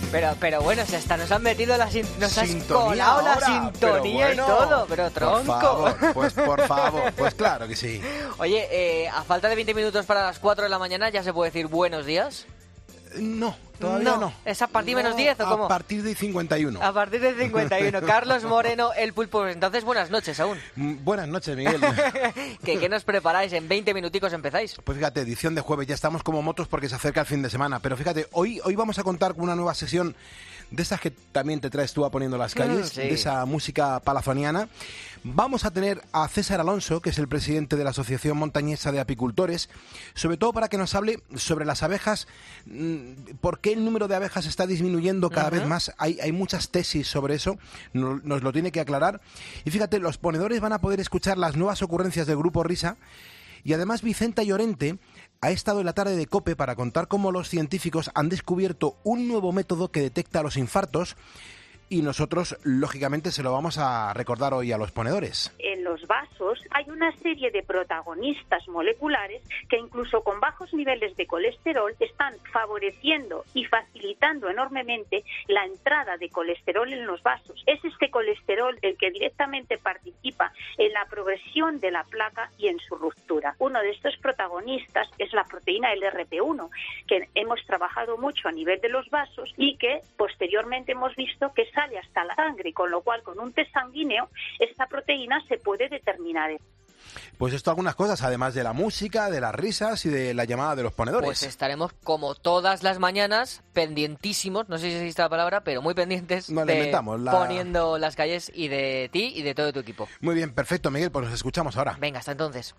Pero bueno, si hasta nos han metido nos has Sintonía colado la ahora, sintonía pero bueno, y todo, pero tronco. Por favor, pues claro que sí. Oye, a falta de 20 minutos para las 4 de la mañana, ¿ya se puede decir buenos días? No, todavía no. ¿Es a partir de menos 10 o cómo? A partir de 51. A partir de 51. Carlos Moreno, el Pulpo. Entonces, buenas noches aún. Buenas noches, Miguel. ¿Qué nos preparáis? En 20 minuticos empezáis. Pues fíjate, edición de jueves, ya estamos como motos porque se acerca el fin de semana. Pero fíjate, hoy vamos a contar con una nueva sesión de esas que también te traes tú a Poniendo las Calles, sí. De esa música palazoniana. Vamos a tener a César Alonso, que es el presidente de la Asociación Montañesa de Apicultores, sobre todo para que nos hable sobre las abejas, por qué el número de abejas está disminuyendo cada vez más. Hay muchas tesis sobre eso, nos lo tiene que aclarar. Y fíjate, los ponedores van a poder escuchar las nuevas ocurrencias del Grupo Risa. Y además Vicenta Llorente ha estado en la tarde de COPE para contar cómo los científicos han descubierto un nuevo método que detecta los infartos. Y nosotros, lógicamente, se lo vamos a recordar hoy a los ponedores. En los vasos hay una serie de protagonistas moleculares que incluso con bajos niveles de colesterol están favoreciendo y facilitando enormemente la entrada de colesterol en los vasos. Es este colesterol el que directamente participa en la progresión de la placa y en su ruptura. Uno de estos protagonistas es la proteína LRP1, que hemos trabajado mucho a nivel de los vasos y que posteriormente hemos visto que sale hasta la sangre, con lo cual con un test sanguíneo esta proteína se puede determinar. Pues esto, algunas cosas, además de la música, de las risas y de la llamada de los ponedores. Pues estaremos como todas las mañanas pendientísimos, no sé si existe la palabra, pero muy pendientes Poniendo las Calles y de ti y de todo tu equipo. Muy bien, perfecto, Miguel, pues nos escuchamos ahora. Venga, hasta entonces.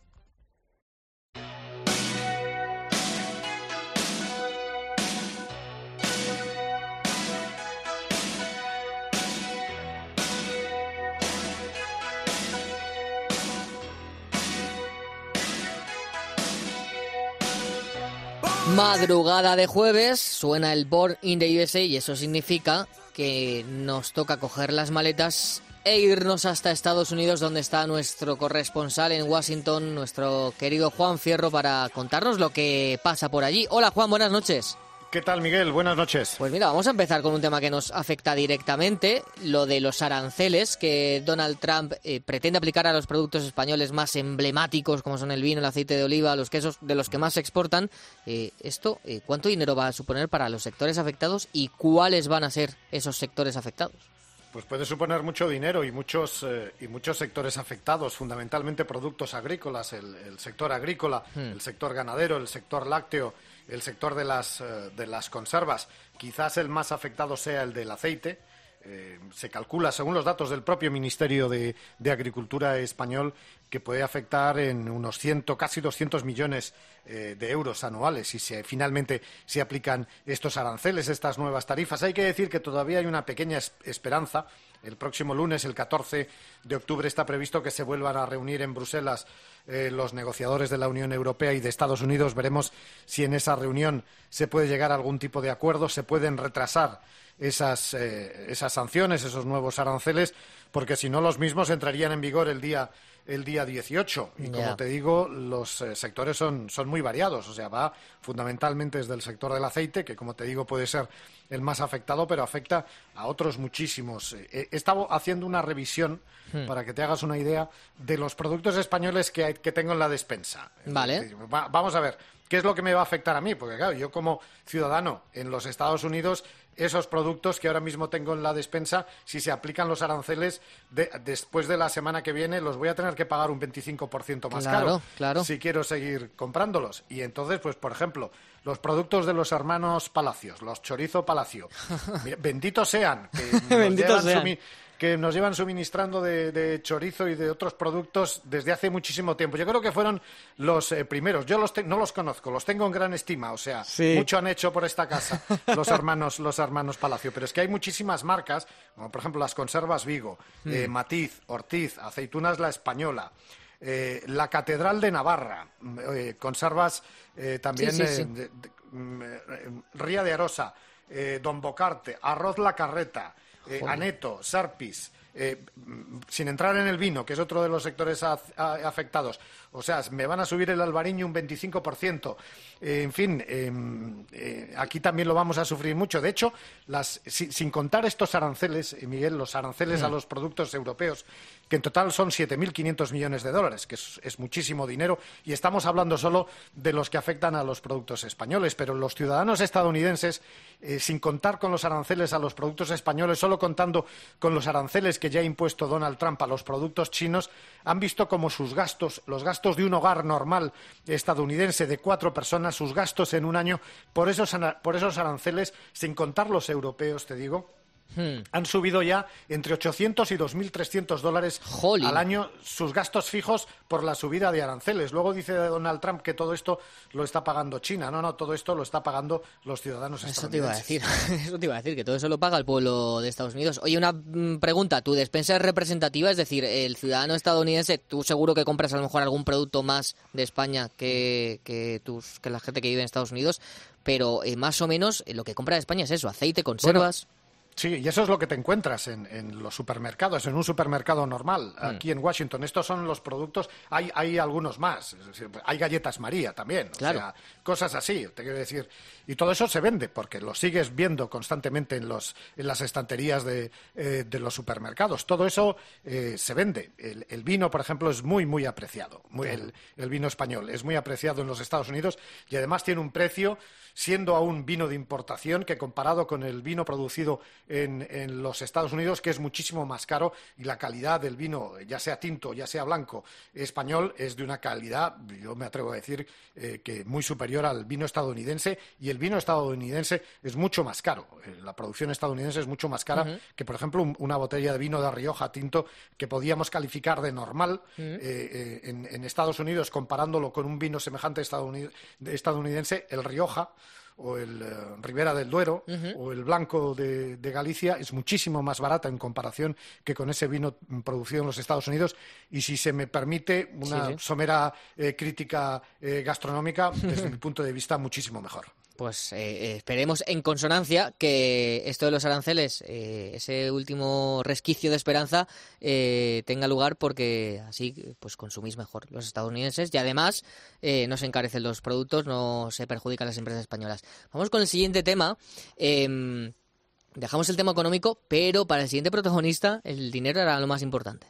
Madrugada de jueves, suena el Born in the USA y eso significa que nos toca coger las maletas e irnos hasta Estados Unidos, donde está nuestro corresponsal en Washington, nuestro querido Juan Fierro, para contarnos lo que pasa por allí. Hola Juan, buenas noches. ¿Qué tal, Miguel? Buenas noches. Pues mira, vamos a empezar con un tema que nos afecta directamente, lo de los aranceles que Donald Trump pretende aplicar a los productos españoles más emblemáticos, como son el vino, el aceite de oliva, los quesos, de los que más se exportan. ¿Cuánto dinero va a suponer para los sectores afectados y cuáles van a ser esos sectores afectados? Pues puede suponer mucho dinero y muchos sectores afectados, fundamentalmente productos agrícolas, el sector agrícola, el sector ganadero, el sector lácteo, el sector de las conservas. Quizás el más afectado sea el del aceite. Se calcula, según los datos del propio Ministerio de Agricultura español, que puede afectar en unos casi 200 millones de euros anuales si finalmente se aplican estos aranceles, estas nuevas tarifas. Hay que decir que todavía hay una pequeña esperanza. El próximo lunes, el 14 de octubre, está previsto que se vuelvan a reunir en Bruselas los negociadores de la Unión Europea y de Estados Unidos. Veremos si en esa reunión se puede llegar a algún tipo de acuerdo, se pueden retrasar esas sanciones, esos nuevos aranceles, porque si no los mismos entrarían en vigor el día 18. Y como te digo, los sectores son muy variados. O sea, va fundamentalmente desde el sector del aceite, que como te digo puede ser el más afectado, pero afecta a otros muchísimos. He estado haciendo una revisión, para que te hagas una idea, de los productos españoles que tengo en la despensa. Vale. Vamos a ver, ¿qué es lo que me va a afectar a mí? Porque claro, yo como ciudadano en los Estados Unidos, esos productos que ahora mismo tengo en la despensa, si se aplican los aranceles después de la semana que viene, los voy a tener que pagar un 25% más caro si quiero seguir comprándolos. Y entonces, pues por ejemplo, los productos de los hermanos Palacios, los Chorizo Palacio, benditos sean, que nos llevan suministrando de chorizo y de otros productos desde hace muchísimo tiempo. Yo creo que fueron los primeros. Yo no los conozco, los tengo en gran estima. O sea, mucho han hecho por esta casa los hermanos Palacio. Pero es que hay muchísimas marcas, como por ejemplo las conservas Vigo, Matiz, Ortiz, Aceitunas La Española, la Catedral de Navarra, conservas también Ría de Arosa, Don Bocarte, Arroz La Carreta, Aneto, Sarpis, sin entrar en el vino, que es otro de los sectores afectados, o sea, me van a subir el albariño un 25%. En fin, aquí también lo vamos a sufrir mucho. De hecho, sin contar estos aranceles, Miguel, los aranceles a los productos europeos, que en total son 7.500 millones de dólares, que es muchísimo dinero, y estamos hablando solo de los que afectan a los productos españoles, pero los ciudadanos estadounidenses, sin contar con los aranceles a los productos españoles, solo contando con los aranceles que ya ha impuesto Donald Trump a los productos chinos, han visto como sus gastos, los gastos de un hogar normal estadounidense de 4 personas, sus gastos en un año, por esos aranceles, sin contar los europeos, te digo, han subido ya entre 800 y 2.300 dólares al año sus gastos fijos por la subida de aranceles. Luego dice Donald Trump que todo esto lo está pagando China. No, todo esto lo está pagando los ciudadanos estadounidenses. Eso te iba a decir, que todo eso lo paga el pueblo de Estados Unidos. Oye, una pregunta, ¿tu despensa es representativa? Es decir, el ciudadano estadounidense, tú seguro que compras a lo mejor algún producto más de España que la gente que vive en Estados Unidos, pero más o menos lo que compra de España es eso, aceite, conservas... Bueno, sí, y eso es lo que te encuentras en los supermercados, en un supermercado normal, aquí en Washington. Estos son los productos, hay algunos más, es decir, hay galletas María también, claro. O sea, cosas así, te quiero decir. Y todo eso se vende, porque lo sigues viendo constantemente en las estanterías de los supermercados. Todo eso se vende. El vino, por ejemplo, es muy apreciado. El vino español es muy apreciado en los Estados Unidos y además tiene un precio, siendo aún vino de importación, que comparado con el vino producido en los Estados Unidos, que es muchísimo más caro, y la calidad del vino, ya sea tinto, ya sea blanco, español, es de una calidad, yo me atrevo a decir, que muy superior al vino estadounidense, y el vino estadounidense es mucho más caro. La producción estadounidense es mucho más cara que, por ejemplo, una botella de vino de Rioja tinto que podíamos calificar de normal en Estados Unidos, comparándolo con un vino semejante estadounidense, el Rioja o el Ribera del Duero o el Blanco de Galicia es muchísimo más barata en comparación que con ese vino producido en los Estados Unidos. Y si se me permite una somera crítica gastronómica, desde mi punto de vista, muchísimo mejor. Pues esperemos en consonancia que esto de los aranceles, ese último resquicio de esperanza, tenga lugar, porque así pues consumís mejor los estadounidenses y además no se encarecen los productos, no se perjudican las empresas españolas. Vamos con el siguiente tema. Dejamos el tema económico, pero para el siguiente protagonista el dinero era lo más importante.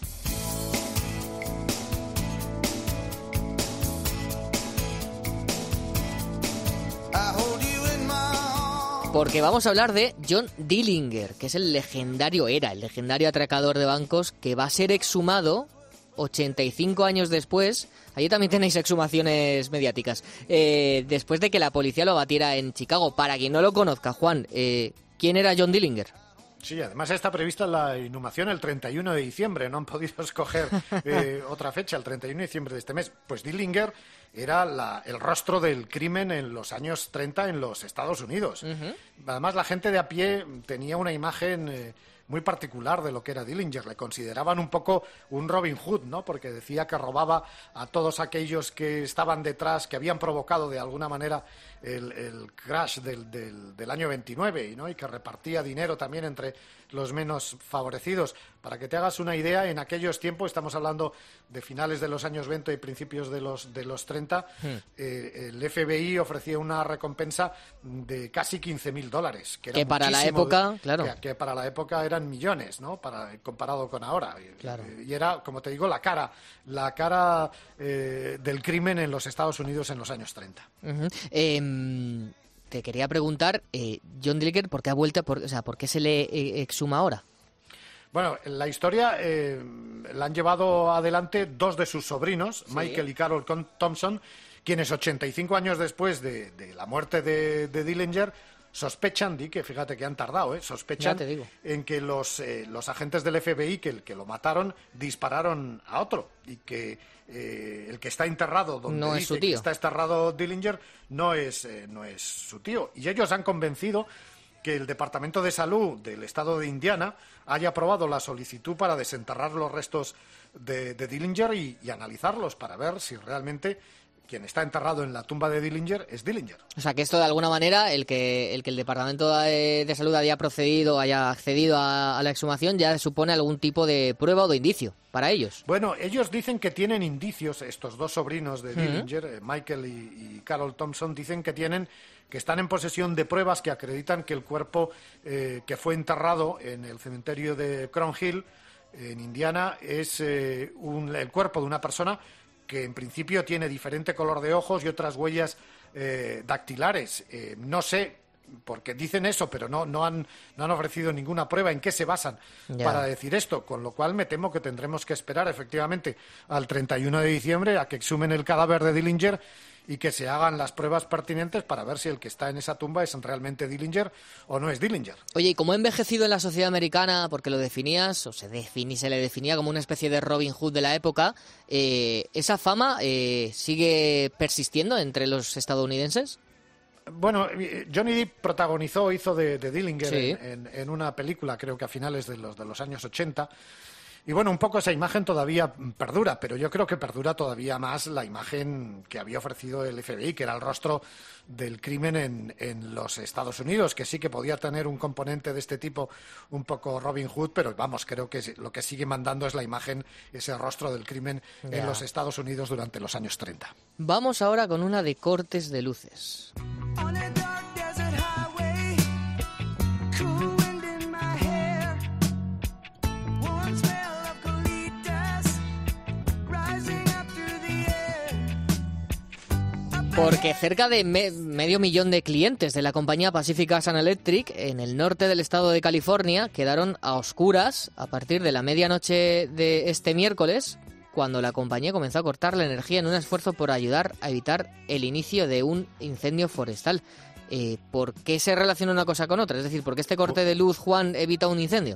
Porque vamos a hablar de John Dillinger, que es el legendario atracador de bancos, que va a ser exhumado 85 años después. Allí también tenéis exhumaciones mediáticas. Después de que la policía lo batiera en Chicago. Para quien no lo conozca, Juan, ¿quién era John Dillinger? Sí, además está prevista la inhumación el 31 de diciembre. No han podido escoger otra fecha, el 31 de diciembre de este mes. Pues Dillinger era el rostro del crimen en los años 30 en los Estados Unidos. Además, la gente de a pie tenía una imagen muy particular de lo que era Dillinger. Le consideraban un poco un Robin Hood, ¿no? Porque decía que robaba a todos aquellos que estaban detrás, que habían provocado de alguna manera el crash del año 29, ¿no? Y que repartía dinero también entre los menos favorecidos. Para que te hagas una idea, en aquellos tiempos, estamos hablando de finales de los años 20 y principios de los 30, el FBI ofrecía una recompensa de casi $15.000, que para la época, claro, que para la época eran millones, ¿no? Comparado con ahora. Claro. Y era, como te digo, la cara del crimen en los Estados Unidos en los años 30. Te quería preguntar, John Dillinger, ¿por qué ha vuelto? ¿Por qué se le exhuma ahora? Bueno, la historia la han llevado adelante dos de sus sobrinos, Michael y Carol Thompson, quienes 85 años después de la muerte de Dillinger sospechan, que fíjate que han tardado, sospechan en que los agentes del FBI que lo mataron dispararon a otro y que el que está enterrado donde no dice que está enterrado Dillinger no es su tío. Y ellos han convencido que el Departamento de Salud del estado de Indiana haya aprobado la solicitud para desenterrar los restos de Dillinger y analizarlos para ver si realmente quien está enterrado en la tumba de Dillinger es Dillinger. O sea, que esto de alguna manera, el que el Departamento de Salud haya accedido a la exhumación, ya supone algún tipo de prueba o de indicio para ellos. Bueno, ellos dicen que tienen indicios, estos dos sobrinos de Dillinger, Michael y Carol Thompson, dicen que están en posesión de pruebas que acreditan que el cuerpo que fue enterrado en el cementerio de Crown Hill, en Indiana, es el cuerpo de una persona que en principio tiene diferente color de ojos y otras huellas dactilares. No sé, porque dicen eso, pero no han ofrecido ninguna prueba en qué se basan para decir esto, con lo cual me temo que tendremos que esperar efectivamente al 31 de diciembre a que exhumen el cadáver de Dillinger y que se hagan las pruebas pertinentes para ver si el que está en esa tumba es realmente Dillinger o no es Dillinger. Oye, ¿y cómo ha envejecido en la sociedad americana? Porque lo definías, o se le definía como una especie de Robin Hood de la época. ¿Esa fama sigue persistiendo entre los estadounidenses? Bueno, Johnny Depp hizo de Dillinger en una película, creo que a finales de los años 80. Y bueno, un poco esa imagen todavía perdura, pero yo creo que perdura todavía más la imagen que había ofrecido el FBI, que era el rostro del crimen en los Estados Unidos, que sí que podía tener un componente de este tipo un poco Robin Hood, pero vamos, creo que lo que sigue mandando es la imagen, ese rostro del crimen en los Estados Unidos durante los años 30. Vamos ahora con una de cortes de luces. Porque cerca de medio millón de clientes de la compañía Pacific Gas and Electric en el norte del estado de California quedaron a oscuras a partir de la medianoche de este miércoles, cuando la compañía comenzó a cortar la energía en un esfuerzo por ayudar a evitar el inicio de un incendio forestal. ¿Por qué se relaciona una cosa con otra? Es decir, ¿por qué este corte de luz, Juan, evita un incendio?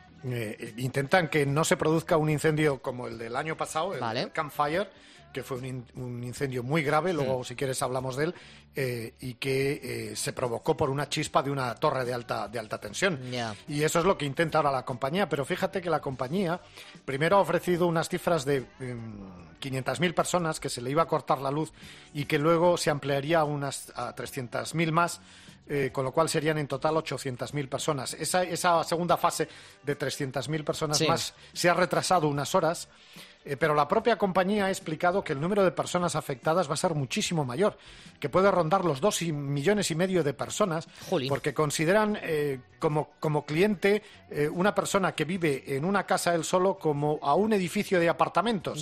Intentan que no se produzca un incendio como el del año pasado, el Camp Fire, que fue un incendio muy grave, luego si quieres hablamos de él, y que se provocó por una chispa de una torre de alta tensión. Y eso es lo que intenta ahora la compañía, pero fíjate que la compañía primero ha ofrecido unas cifras de 500.000 personas que se le iba a cortar la luz y que luego se ampliaría a 300.000 más, con lo cual serían en total 800.000 personas. Esa segunda fase de 300.000 personas más se ha retrasado unas horas, pero la propia compañía ha explicado que el número de personas afectadas va a ser muchísimo mayor, que puede rondar los 2,5 millones de personas, porque consideran como cliente una persona que vive en una casa él solo como a un edificio de apartamentos.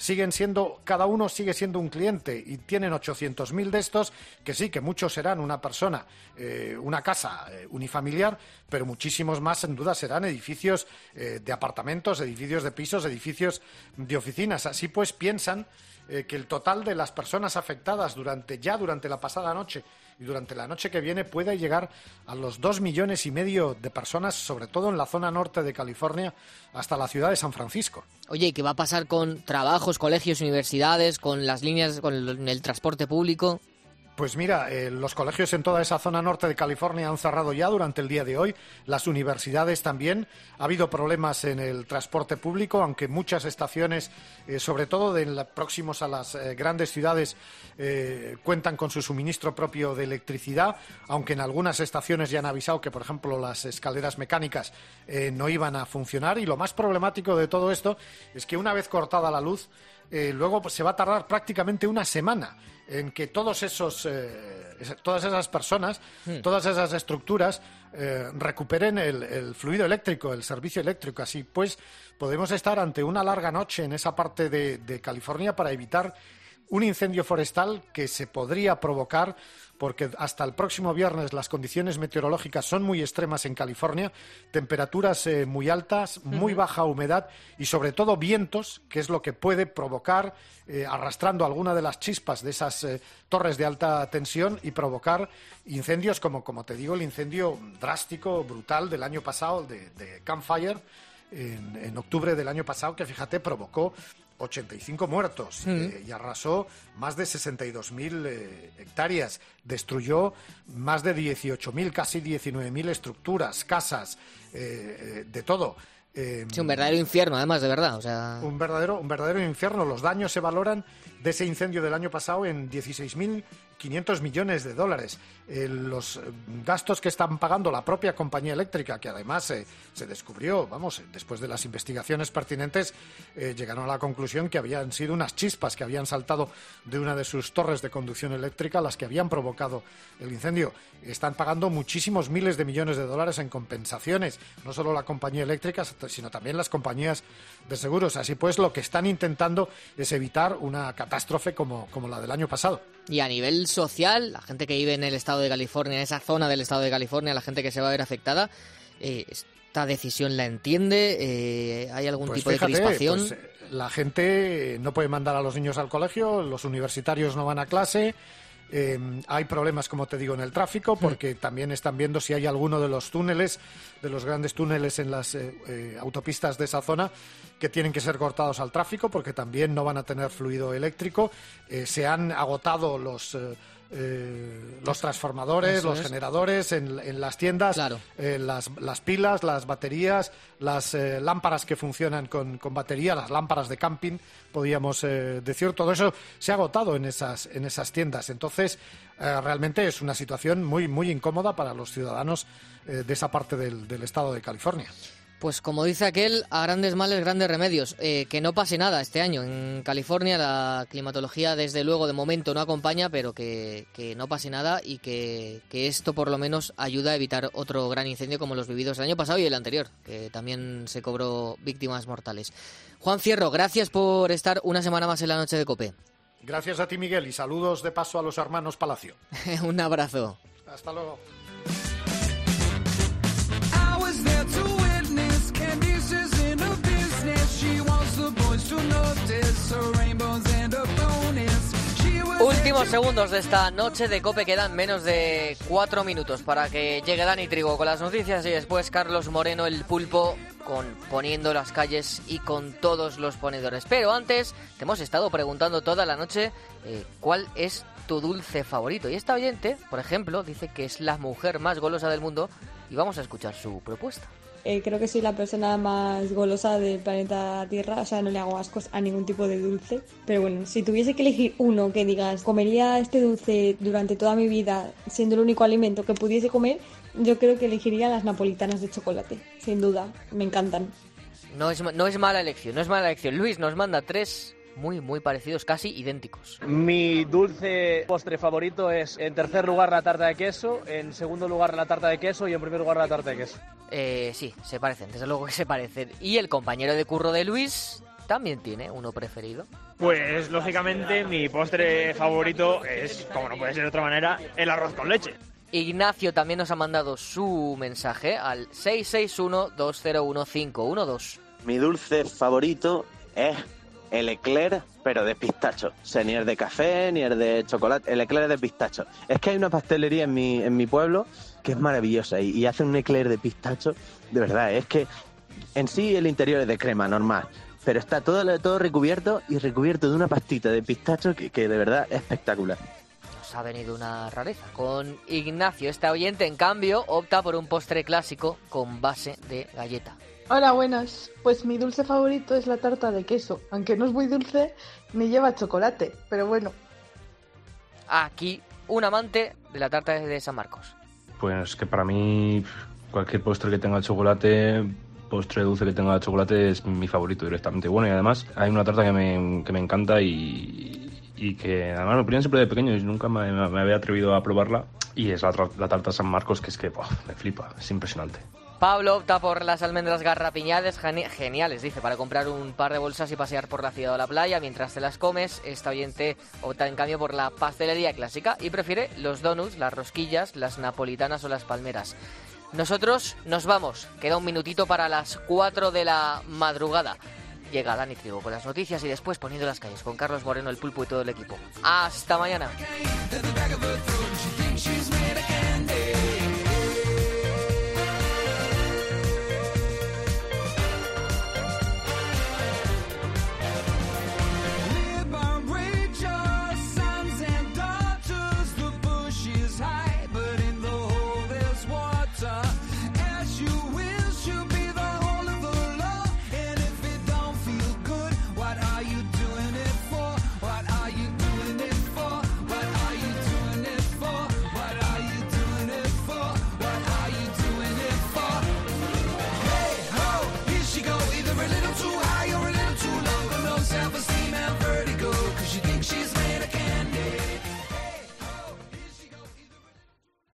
Cada uno sigue siendo un cliente y tienen 800.000 de estos, que sí, que muchos serán una persona, una casa unifamiliar, pero muchísimos más sin duda serán edificios de apartamentos, edificios de pisos, edificios de oficinas. Así pues piensan que el total de las personas afectadas durante la pasada noche y durante la noche que viene puede llegar a los 2,5 millones de personas, sobre todo en la zona norte de California, hasta la ciudad de San Francisco. Oye, ¿y qué va a pasar con trabajos, colegios, universidades, con las líneas, con el transporte público? Pues mira, los colegios en toda esa zona norte de California han cerrado ya durante el día de hoy. Las universidades también. Ha habido problemas en el transporte público, aunque muchas estaciones, sobre todo próximos a las grandes ciudades, cuentan con su suministro propio de electricidad, aunque en algunas estaciones ya han avisado que, por ejemplo, las escaleras mecánicas no iban a funcionar. Y lo más problemático de todo esto es que una vez cortada la luz, luego se va a tardar prácticamente una semana en que todas esas personas, todas esas estructuras recuperen el fluido eléctrico, el servicio eléctrico. Así pues, podemos estar ante una larga noche en esa parte de California para evitar un incendio forestal que se podría provocar, porque hasta el próximo viernes las condiciones meteorológicas son muy extremas en California, temperaturas muy altas, muy baja humedad y sobre todo vientos, que es lo que puede provocar, arrastrando alguna de las chispas de esas torres de alta tensión y provocar incendios como te digo, el incendio drástico, brutal del año pasado de Camp Fire en octubre del año pasado, que fíjate provocó 85 muertos y arrasó más de 62.000 hectáreas, destruyó más de 18.000, casi 19.000 estructuras, casas, de todo. Sí, un verdadero infierno, además, de verdad. O sea... Un verdadero infierno. Los daños se valoran de ese incendio del año pasado en 16.500 millones de dólares. Los gastos que están pagando la propia compañía eléctrica, que además se descubrió, después de las investigaciones pertinentes, llegaron a la conclusión que habían sido unas chispas que habían saltado de una de sus torres de conducción eléctrica las que habían provocado el incendio. Están pagando muchísimos miles de millones de dólares en compensaciones, no solo la compañía eléctrica, sino también las compañías de seguros. Así pues, lo que están intentando es evitar una catástrofe como la del año pasado. Y a nivel social, la gente que vive en el estado de California, en esa zona del estado de California, la gente que se va a ver afectada, ¿esta decisión la entiende? ¿Hay algún tipo de crispación? Pues, la gente no puede mandar a los niños al colegio, los universitarios no van a clase. Hay problemas, como te digo, en el tráfico, porque también están viendo si hay alguno de los túneles, de los grandes túneles en las autopistas de esa zona, que tienen que ser cortados al tráfico, porque también no van a tener fluido eléctrico. Se han agotado los transformadores, los generadores en las tiendas, claro. Las pilas, las baterías, las lámparas que funcionan con batería, las lámparas de camping, podríamos decir. Todo eso se ha agotado en esas tiendas. Entonces, realmente es una situación muy, muy incómoda para los ciudadanos de esa parte del estado de California. Pues como dice aquel, a grandes males, grandes remedios. Que no pase nada este año. En California la climatología, desde luego, de momento no acompaña, pero que no pase nada y que esto por lo menos ayuda a evitar otro gran incendio como los vividos el año pasado y el anterior, que también se cobró víctimas mortales. Juan Fierro, gracias por estar una semana más en la Noche de COPE. Gracias a ti, Miguel, y saludos de paso a los hermanos Palacio. Un abrazo. Hasta luego. Últimos segundos de esta noche de COPE, quedan menos de 4 minutos para que llegue Dani Trigo con las noticias y después Carlos Moreno, el pulpo, poniendo las calles y con todos los ponedores. Pero antes te hemos estado preguntando toda la noche cuál es tu dulce favorito. Y esta oyente, por ejemplo, dice que es la mujer más golosa del mundo y vamos a escuchar su propuesta. Creo que soy la persona más golosa del planeta Tierra, o sea, no le hago ascos a ningún tipo de dulce. Pero bueno, si tuviese que elegir uno que digas, comería este dulce durante toda mi vida, siendo el único alimento que pudiese comer, yo creo que elegiría las napolitanas de chocolate, sin duda, me encantan. No es mala elección, no es mala elección. Luis nos manda 3 muy parecidos, casi idénticos. Mi dulce postre favorito es, en tercer lugar, la tarta de queso, en segundo lugar, la tarta de queso y en primer lugar, la tarta de queso. Sí, se parecen, desde luego que se parecen. ¿Y el compañero de curro de Luis también tiene uno preferido? Pues, lógicamente, mi postre favorito es, como no puede ser de otra manera, el arroz con leche. Ignacio también nos ha mandado su mensaje al 661-201-512. Mi dulce favorito es el eclair, pero de pistacho. O sea, ni es de café, ni es de chocolate. El eclair de pistacho. Es que hay una pastelería en mi pueblo que es maravillosa y hacen un eclair de pistacho. De verdad, es que en sí el interior es de crema, normal. Pero está todo recubierto de una pastita de pistacho que de verdad es espectacular. Nos ha venido una rareza. Con Ignacio, este oyente, en cambio, opta por un postre clásico con base de galleta. Hola, buenas. Pues mi dulce favorito es la tarta de queso, aunque no es muy dulce ni lleva chocolate, pero bueno. Aquí, un amante de la tarta de San Marcos. Pues que para mí cualquier postre que tenga chocolate, postre dulce que tenga chocolate es mi favorito directamente. Bueno, y además hay una tarta que me encanta y que además me ponían siempre de pequeño y nunca me había atrevido a probarla. Y es la tarta San Marcos, que es que me flipa, es impresionante. Pablo opta por las almendras garrapiñadas, geniales, dice, para comprar un par de bolsas y pasear por la ciudad o la playa mientras te las comes. Esta oyente opta en cambio por la pastelería clásica y prefiere los donuts, las rosquillas, las napolitanas o las palmeras. Nosotros nos vamos, queda un minutito para las 4 de la madrugada. Llega Dani Trigo con las noticias y después Poniendo las calles con Carlos Moreno, el pulpo y todo el equipo. ¡Hasta mañana!